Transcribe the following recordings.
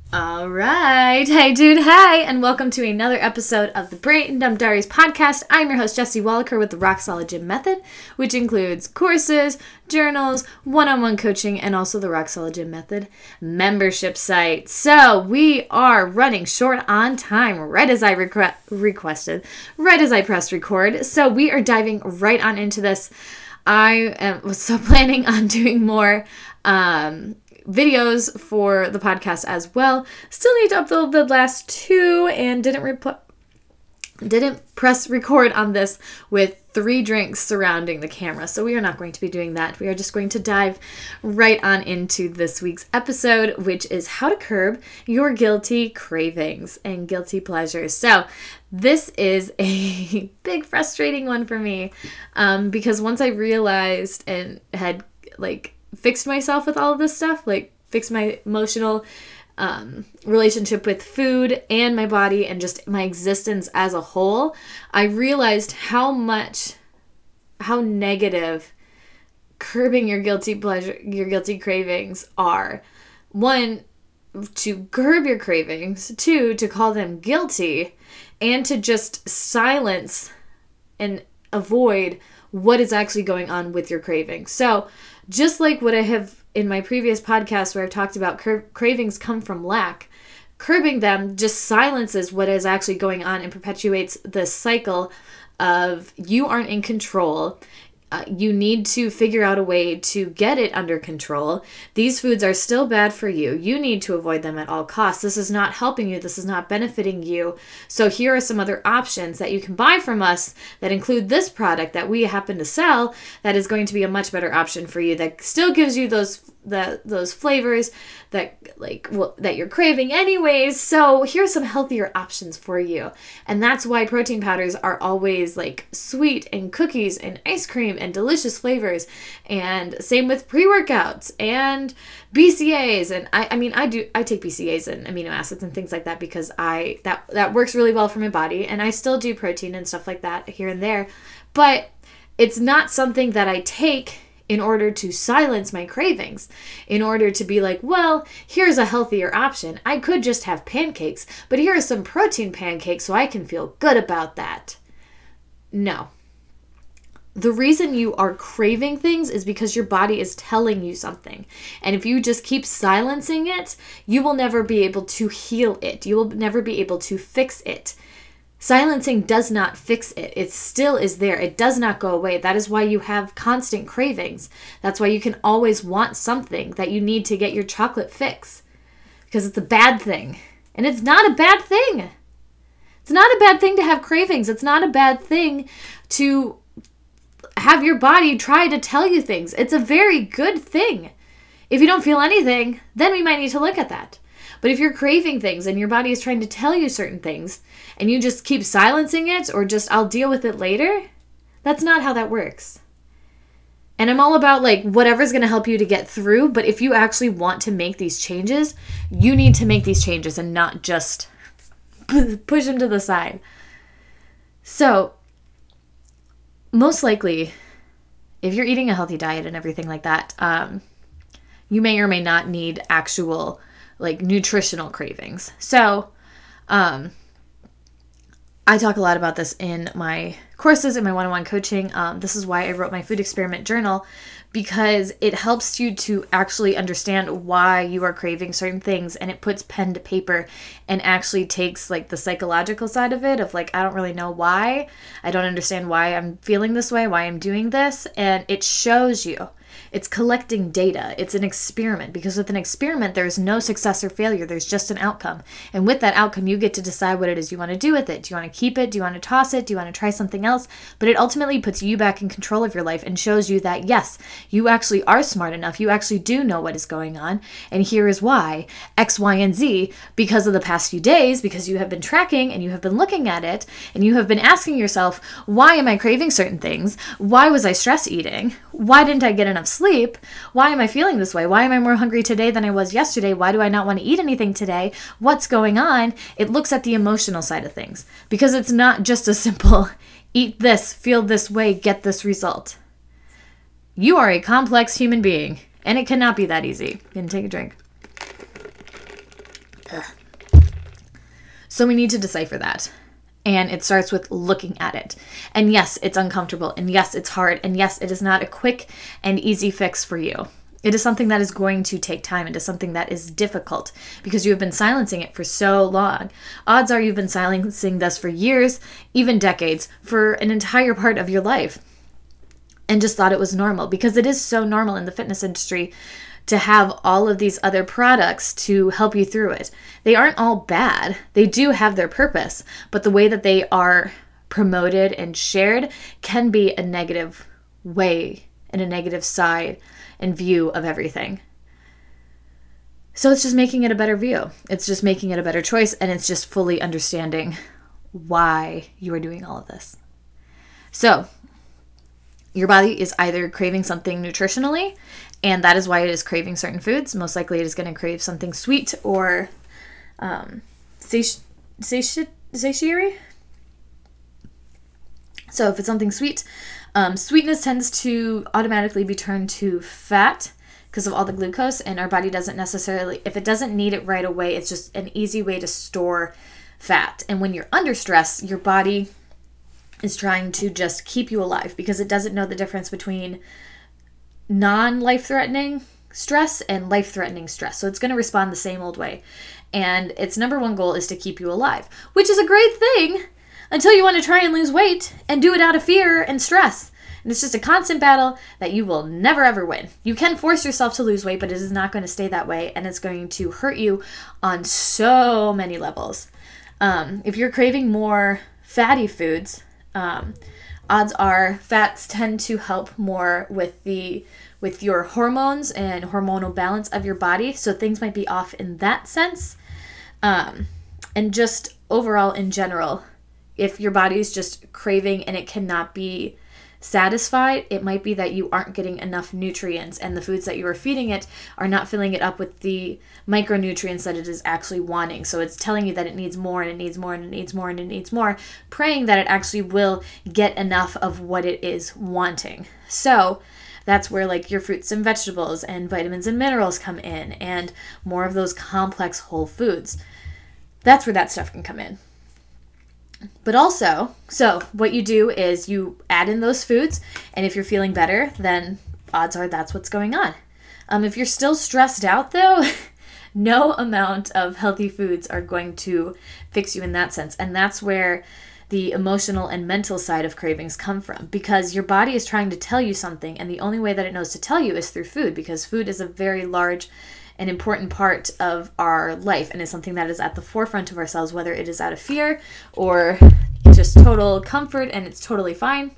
All right. Hey, dude. Hey, and welcome to another episode of the Brain and Dumb Diaries podcast. I'm your host, Jessie Wallaker, with the Rock Solid Gym Method, which includes courses, journals, one-on-one coaching, and also the Rock Solid Gym Method membership site. So we are running short on time, right as I requested, right as I pressed record. So we are diving right on into this. I was so planning on doing more videos for the podcast as well. Still need to upload the last two and didn't press record on this with 3 drinks surrounding the camera. So we are not going to be doing that. We are just going to dive right on into this week's episode, which is how to curb your guilty cravings and guilty pleasures. So this is a big frustrating one for me because once I realized and had fixed myself with all of this stuff, fixed my emotional relationship with food and my body and just my existence as a whole, I realized how negative curbing your guilty pleasure, your guilty cravings are. 1, to curb your cravings. 2, to call them guilty, and to just silence and avoid what is actually going on with your cravings. So just like what I have in my previous podcast where I've talked about cravings come from lack, curbing them just silences what is actually going on and perpetuates the cycle of you aren't in control. You need to figure out a way to get it under control. These foods are still bad for you. You need to avoid them at all costs. This is not helping you. This is not benefiting you. So here are some other options that you can buy from us that include this product that we happen to sell that is going to be a much better option for you, that still gives you those flavors that you're craving anyways. So here's some healthier options for you. And that's why protein powders are always sweet and cookies and ice cream and delicious flavors. And same with pre-workouts and BCAAs. And I take BCAAs and amino acids and things like that because that works really well for my body. And I still do protein and stuff like that here and there. But it's not something that I take in order to silence my cravings, in order to be well, here's a healthier option. I could just have pancakes, but here are some protein pancakes so I can feel good about that. No. The reason you are craving things is because your body is telling you something. And if you just keep silencing it, you will never be able to heal it. You will never be able to fix it. Silencing does not fix it. It still is there. It does not go away. That is why you have constant cravings. That's why you can always want something that you need to get your chocolate fix. Because it's a bad thing. And it's not a bad thing. It's not a bad thing to have cravings. It's not a bad thing to have your body try to tell you things. It's a very good thing. If you don't feel anything, then we might need to look at that. But if you're craving things and your body is trying to tell you certain things and you just keep silencing it or just I'll deal with it later, that's not how that works. And I'm all about whatever's going to help you to get through. But if you actually want to make these changes, you need to make these changes and not just push them to the side. So most likely, if you're eating a healthy diet and everything like that, you may or may not need actual nutritional cravings. So, I talk a lot about this in my courses, in my one-on-one coaching. This is why I wrote my food experiment journal, because it helps you to actually understand why you are craving certain things, and it puts pen to paper and actually takes the psychological side of it of I don't really know why. I don't understand why I'm feeling this way, why I'm doing this, and it shows you. It's collecting data. It's an experiment, because with an experiment, there's no success or failure. There's just an outcome. And with that outcome, you get to decide what it is you want to do with it. Do you want to keep it? Do you want to toss it? Do you want to try something else? But it ultimately puts you back in control of your life and shows you that, yes, you actually are smart enough. You actually do know what is going on. And here is why, X, Y, and Z, because of the past few days, because you have been tracking and you have been looking at it and you have been asking yourself, why am I craving certain things? Why was I stress eating? Why didn't I get enough sleep? Why am I feeling this way? Why am I more hungry today than I was yesterday? Why do I not want to eat anything today? What's going on? It looks at the emotional side of things, because it's not just a simple eat this, feel this way, get this result. You are a complex human being, and it cannot be that easy. Gonna take a drink. So we need to decipher that. And it starts with looking at it. And yes, it's uncomfortable. And yes, it's hard. And yes, it is not a quick and easy fix for you. It is something that is going to take time. It is something that is difficult because you have been silencing it for so long. Odds are you've been silencing this for years, even decades, for an entire part of your life, and just thought it was normal, because it is so normal in the fitness industry to have all of these other products to help you through it. They aren't all bad. They do have their purpose, but the way that they are promoted and shared can be a negative way and a negative side and view of everything. So it's just making it a better view. It's just making it a better choice, and it's just fully understanding why you are doing all of this. So your body is either craving something nutritionally, and that is why it is craving certain foods. Most likely it is going to crave something sweet or satiety. So if it's something sweet, sweetness tends to automatically be turned to fat because of all the glucose, and our body doesn't necessarily, if it doesn't need it right away, it's just an easy way to store fat. And when you're under stress, your body is trying to just keep you alive because it doesn't know the difference between non-life-threatening stress and life-threatening stress. So it's going to respond the same old way. And its number one goal is to keep you alive, which is a great thing until you want to try and lose weight and do it out of fear and stress. And it's just a constant battle that you will never ever win. You can force yourself to lose weight, but it is not going to stay that way, and it's going to hurt you on so many levels. If you're craving more fatty foods, odds are fats tend to help more with your hormones and hormonal balance of your body. So things might be off in that sense. And just overall in general, if your body is just craving and it cannot be satisfied, it might be that you aren't getting enough nutrients, and the foods that you are feeding it are not filling it up with the micronutrients that it is actually wanting. So it's telling you that it needs more, and it needs more, and it needs more, and it needs more, praying that it actually will get enough of what it is wanting. So that's where like your fruits and vegetables and vitamins and minerals come in, and more of those complex whole foods. That's where that stuff can come in. But also, so what you do is you add in those foods, and if you're feeling better, then odds are that's what's going on. If you're still stressed out, though, no amount of healthy foods are going to fix you in that sense. And that's where the emotional and mental side of cravings come from, because your body is trying to tell you something, and the only way that it knows to tell you is through food, because food is a very large an important part of our life, and is something that is at the forefront of ourselves, whether it is out of fear or just total comfort, and it's totally fine.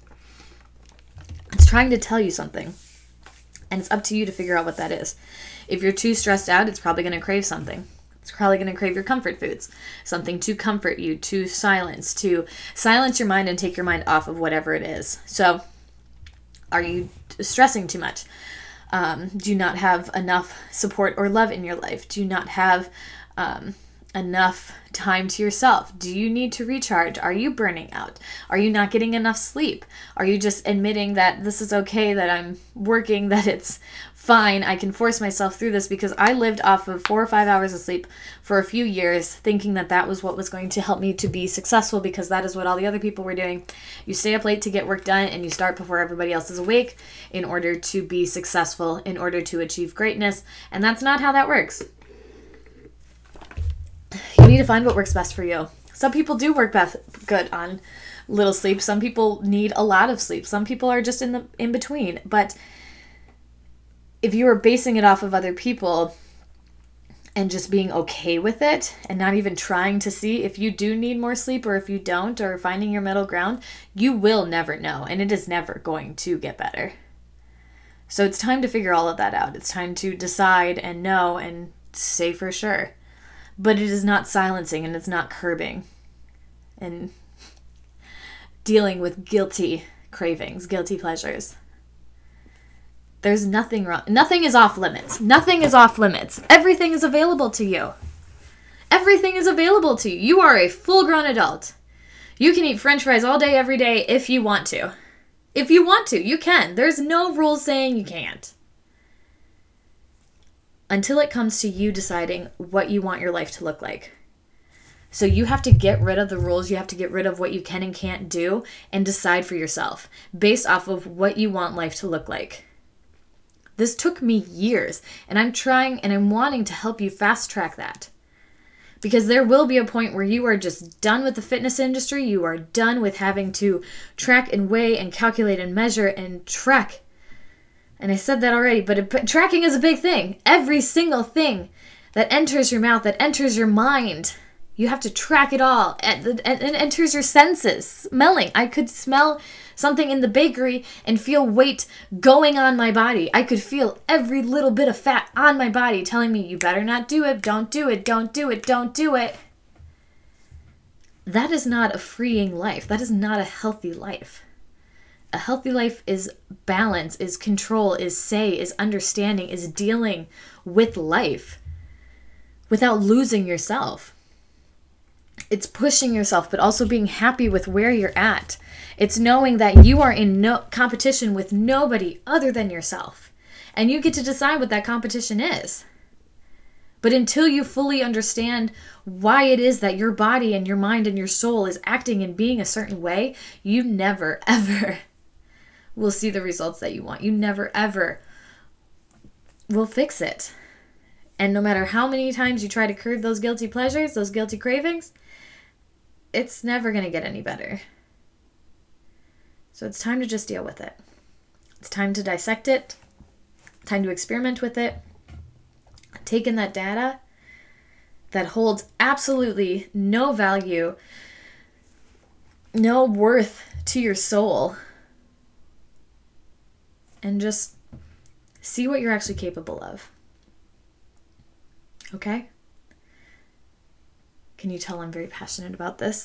It's trying to tell you something, and it's up to you to figure out what that is. If you're too stressed out, it's probably going to crave something. It's probably going to crave your comfort foods, something to comfort you, to silence your mind and take your mind off of whatever it is. So are you stressing too much? Do you not have enough support or love in your life? Do you not have enough time to yourself? Do you need to recharge? Are you burning out? Are you not getting enough sleep? Are you just admitting that this is okay, that I'm working, that it's fine, I can force myself through this? Because I lived off of 4 or 5 hours of sleep for a few years, thinking that that was what was going to help me to be successful, because that is what all the other people were doing. You stay up late to get work done, and you start before everybody else is awake in order to be successful, in order to achieve greatness, and that's not how that works. You need to find what works best for you. Some people do work good on little sleep. Some people need a lot of sleep. Some people are just in between. But if you are basing it off of other people and just being okay with it and not even trying to see if you do need more sleep or if you don't, or finding your middle ground, you will never know, and it is never going to get better. So it's time to figure all of that out. It's time to decide and know and say for sure. But it is not silencing, and it's not curbing and dealing with guilty cravings, guilty pleasures. There's nothing wrong. Nothing is off limits. Nothing is off limits. Everything is available to you. Everything is available to you. You are a full-grown adult. You can eat French fries all day, every day, if you want to. If you want to, you can. There's no rules saying you can't. until it comes to you deciding what you want your life to look like. So you have to get rid of the rules. You have to get rid of what you can and can't do and decide for yourself based off of what you want life to look like. This took me years, and I'm trying and I'm wanting to help you fast track that. Because there will be a point where you are just done with the fitness industry. You are done with having to track and weigh and calculate and measure and track. And I said that already, but tracking is a big thing. Every single thing that enters your mouth, that enters your mind, you have to track it all. And it enters your senses. Smelling. I could smell something in the bakery and feel weight going on my body. I could feel every little bit of fat on my body telling me, you better not do it, don't do it, don't do it, don't do it. That is not a freeing life. That is not a healthy life. A healthy life is balance, is control, is say, is understanding, is dealing with life without losing yourself. It's pushing yourself, but also being happy with where you're at. It's knowing that you are in no competition with nobody other than yourself. And you get to decide what that competition is. But until you fully understand why it is that your body and your mind and your soul is acting and being a certain way, you never, ever will see the results that you want. You never, ever will fix it. And no matter how many times you try to curb those guilty pleasures, those guilty cravings, it's never going to get any better. So it's time to just deal with it. It's time to dissect it. Time to experiment with it. Take in that data that holds absolutely no value, no worth to your soul, and just see what you're actually capable of. Okay? Can you tell I'm very passionate about this?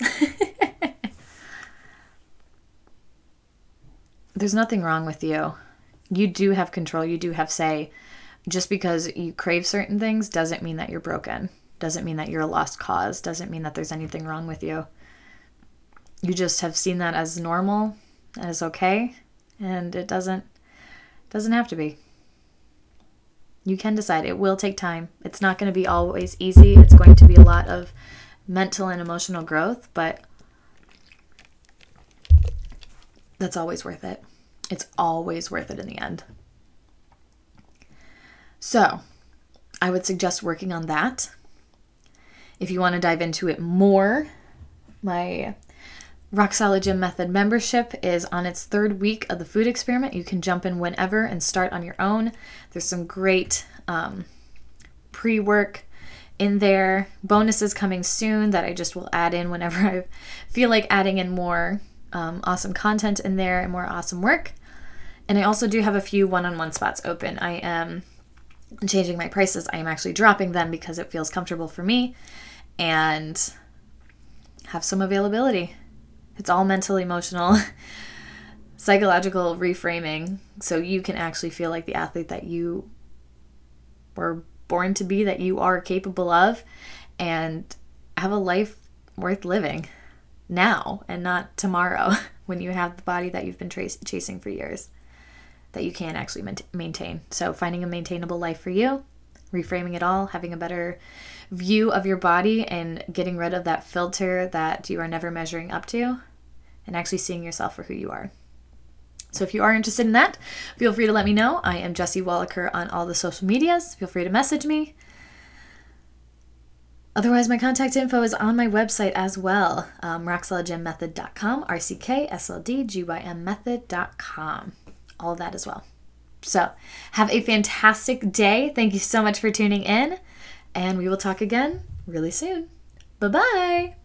There's nothing wrong with you. You do have control. You do have say. Just because you crave certain things doesn't mean that you're broken. Doesn't mean that you're a lost cause. Doesn't mean that there's anything wrong with you. You just have seen that as normal, as okay, and it doesn't have to be. You can decide. It will take time. It's not going to be always easy. It's going to be a lot of mental and emotional growth, but that's always worth it. It's always worth it in the end. So, I would suggest working on that. If you want to dive into it more, my Rock Solid Gym Method membership is on its third week of the food experiment. You can jump in whenever and start on your own. There's some great pre-work in there. Bonuses coming soon that I just will add in whenever I feel like adding in more awesome content in there and more awesome work. And I also do have a few one-on-one spots open. I am changing my prices. I am actually dropping them because it feels comfortable for me and have some availability. It's all mental, emotional, psychological reframing so you can actually feel like the athlete that you were born to be, that you are capable of, and have a life worth living now and not tomorrow when you have the body that you've been chasing for years that you can't actually maintain. So finding a maintainable life for you, reframing it all, having a better view of your body and getting rid of that filter that you are never measuring up to and actually seeing yourself for who you are. So if you are interested in that, feel free to let me know. I am Jessie Wallaker on all the social medias. Feel free to message me. Otherwise, my contact info is on my website as well, rocksolidgymmethod.com, RCKSLDGYM method.com. All of that as well. So have a fantastic day. Thank you so much for tuning in, and we will talk again really soon. Bye-bye.